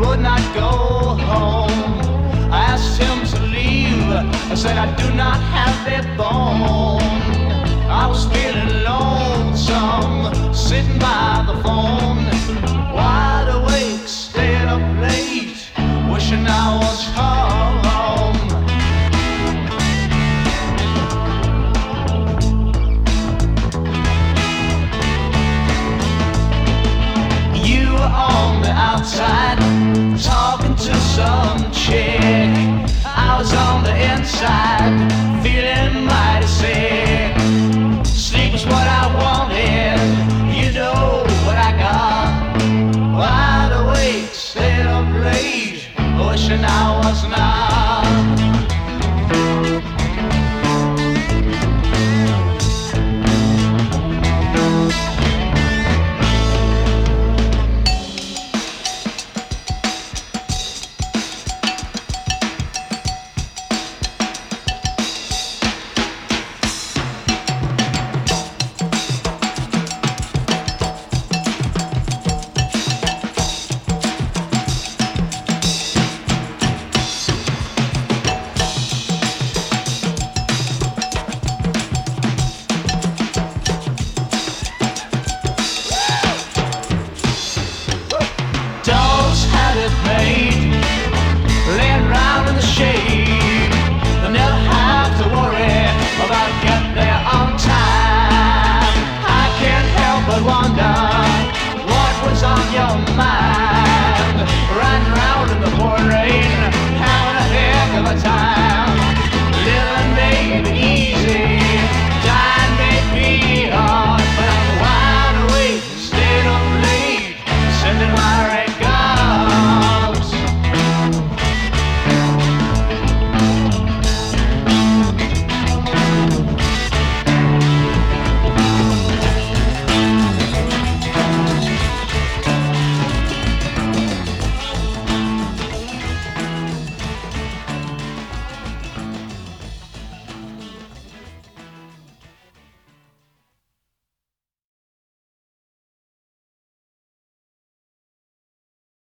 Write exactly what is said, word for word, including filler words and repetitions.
would not go home. I asked him to leave. I said I do not have a bone. I was feeling lonesome, sitting by the phone, wide awake, staying up late, wishing I was home. You were on the outside, talking to some chick. I was on the inside, feeling mighty sick. Sleep was what I wanted.